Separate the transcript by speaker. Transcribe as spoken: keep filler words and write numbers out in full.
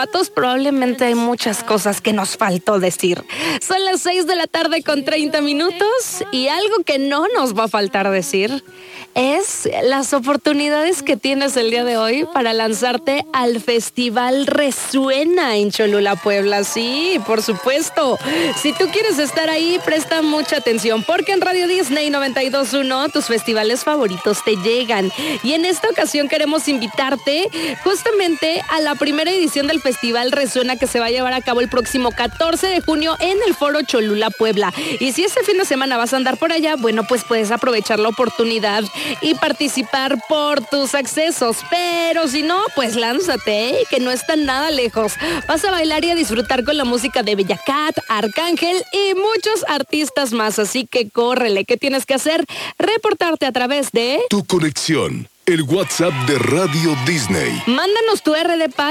Speaker 1: Probablemente hay muchas cosas que nos faltó decir. Son las seis de la tarde con treinta minutos y algo que no nos va a faltar decir es las oportunidades que tienes el día de hoy para lanzarte al Festival Resuena en Cholula, Puebla. Sí, por supuesto. Si tú quieres estar ahí, presta mucha atención porque en Radio Disney noventa y dos punto uno tus festivales favoritos te llegan. Y en esta ocasión queremos invitarte justamente a la primera edición del Festival Resuena que se va a llevar a cabo el próximo catorce de junio en el Foro Cholula, Puebla. Y si ese fin de semana vas a andar por allá, bueno, pues puedes aprovechar la oportunidad y participar por tus accesos. Pero si no, pues lánzate, ¿eh? Que no están nada lejos. Vas a bailar y a disfrutar con la música de Bella Cat, Arcángel y muchos artistas más. Así que córrele. ¿Qué tienes que hacer? Reportarte a través de
Speaker 2: Tu Conexión, el WhatsApp de Radio Disney.
Speaker 1: Mándanos tu R de paz